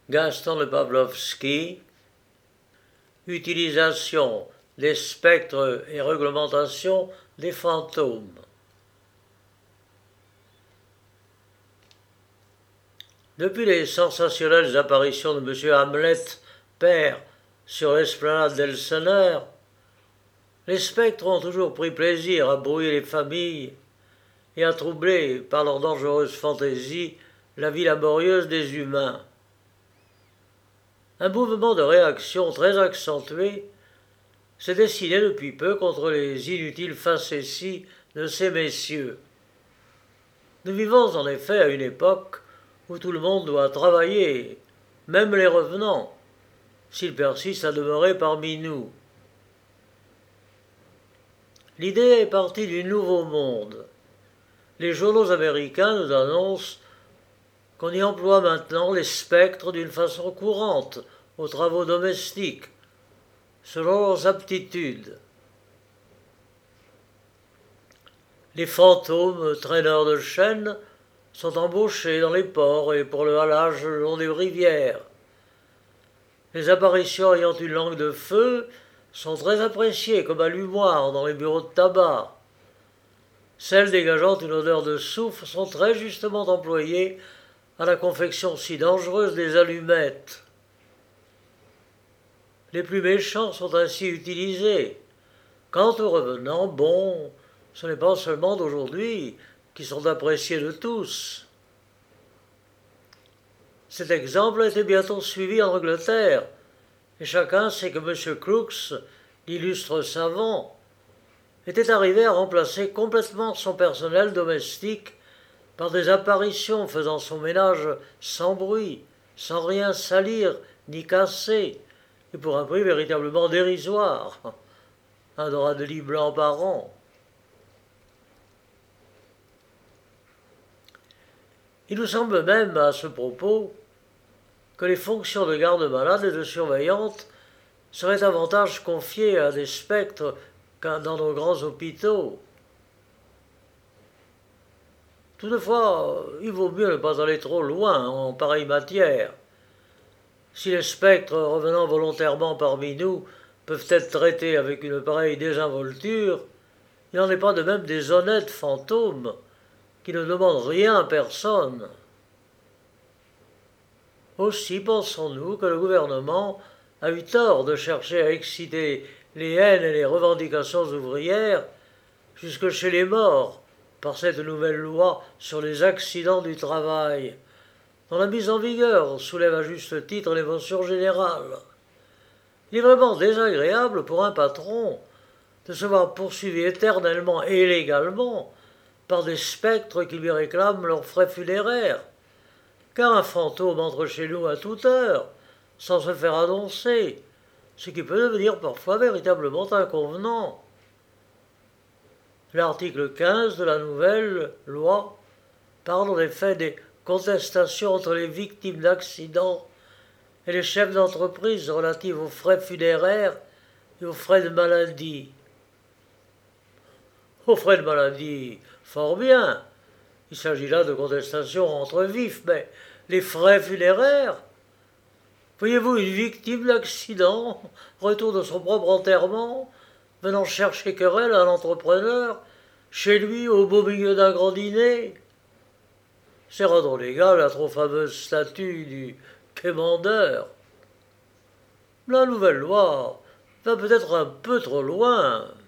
Gaston de Pavlovsky, utilisation des spectres et réglementation des fantômes. Depuis les sensationnelles apparitions de M. Hamlet, père, sur l'esplanade d'Elseneur, les spectres ont toujours pris plaisir à brouiller les familles et à troubler, par leurs dangereuses fantaisies, la vie laborieuse des humains. Un mouvement de réaction très accentué s'est dessiné depuis peu contre les inutiles facéties de ces messieurs. Nous vivons en effet à une époque où tout le monde doit travailler, même les revenants, s'ils persistent à demeurer parmi nous. L'idée est partie du Nouveau Monde. Les journaux américains nous annoncent qu'on y emploie maintenant les spectres d'une façon courante aux travaux domestiques, selon leurs aptitudes. Les fantômes traîneurs de chaînes sont embauchés dans les ports et pour le halage le long des rivières. Les apparitions ayant une langue de feu sont très appréciées comme allumoirs dans les bureaux de tabac. Celles dégageant une odeur de soufre sont très justement employées à la confection si dangereuse des allumettes. Les plus méchants sont ainsi utilisés. Quant aux revenants, bon, ce n'est pas seulement d'aujourd'hui qui sont appréciés de tous. Cet exemple a été bientôt suivi en Angleterre, et chacun sait que M. Crookes, l'illustre savant, était arrivé à remplacer complètement son personnel domestique par des apparitions faisant son ménage sans bruit, sans rien salir ni casser, et pour un prix véritablement dérisoire, un drap de lit blanc par an. Il nous semble même, à ce propos, que les fonctions de garde-malade et de surveillante seraient davantage confiées à des spectres qu'à dans nos grands hôpitaux. Toutefois, il vaut mieux ne pas aller trop loin en pareille matière. Si les spectres revenant volontairement parmi nous peuvent être traités avec une pareille désinvolture, il n'en est pas de même des honnêtes fantômes qui ne demandent rien à personne. Aussi pensons-nous que le gouvernement a eu tort de chercher à exciter les haines et les revendications ouvrières jusque chez les morts par cette nouvelle loi sur les accidents du travail, dont la mise en vigueur soulève à juste titre l'émotion générale. Il est vraiment désagréable pour un patron de se voir poursuivi éternellement et légalement par des spectres qui lui réclament leurs frais funéraires, car un fantôme entre chez nous à toute heure, sans se faire annoncer, ce qui peut devenir parfois véritablement inconvenant. L'article 15 de la nouvelle loi parle en effet des contestations entre les victimes d'accidents et les chefs d'entreprise relatives aux frais funéraires et aux frais de maladie. Aux frais de maladie, fort bien. Il s'agit là de contestations entre vifs, mais les frais funéraires? Voyez-vous une victime d'accident, retour de son propre enterrement, venant chercher querelle à un entrepreneur, chez lui au beau milieu d'un grand dîner? C'est rendre légal la trop fameuse statue du quémandeur. La nouvelle loi va peut-être un peu trop loin.